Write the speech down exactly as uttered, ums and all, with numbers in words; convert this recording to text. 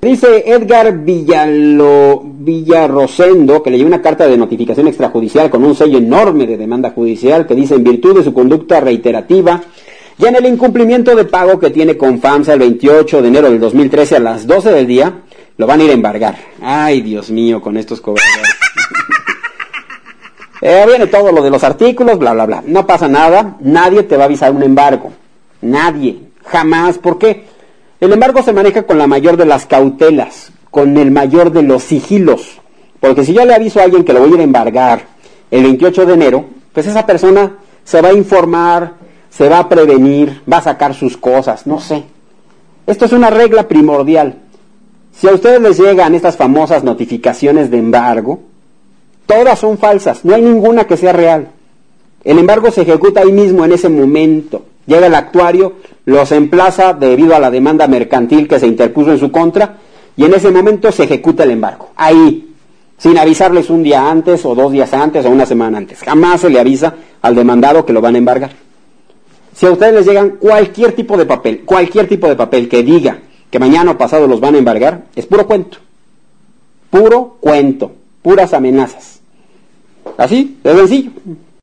Dice Edgar Villalo, Villarrosendo, que leyó una carta de notificación extrajudicial con un sello enorme de demanda judicial que dice: en virtud de su conducta reiterativa y en el incumplimiento de pago que tiene con FAMSA el veintiocho de enero del dos mil trece a las doce del día, lo van a ir a embargar. Ay, Dios mío, con estos cobradores. eh, viene todo lo de los artículos, bla, bla, bla. No pasa nada, nadie te va a avisar un embargo. Nadie, jamás. ¿Por qué? El embargo se maneja con la mayor de las cautelas, con el mayor de los sigilos. Porque si yo le aviso a alguien que lo voy a ir a embargar el veintiocho de enero, pues esa persona se va a informar, se va a prevenir, va a sacar sus cosas, no sé. Esto es una regla primordial. Si a ustedes les llegan estas famosas notificaciones de embargo, todas son falsas, no hay ninguna que sea real. El embargo se ejecuta ahí mismo, en ese momento. Llega el actuario, los emplaza debido a la demanda mercantil que se interpuso en su contra, y en ese momento se ejecuta el embargo. Ahí, sin avisarles un día antes, o dos días antes, o una semana antes. Jamás se le avisa al demandado que lo van a embargar. Si a ustedes les llegan cualquier tipo de papel, cualquier tipo de papel que diga que mañana o pasado los van a embargar, es puro cuento. Puro cuento, puras amenazas. Así, de sencillo.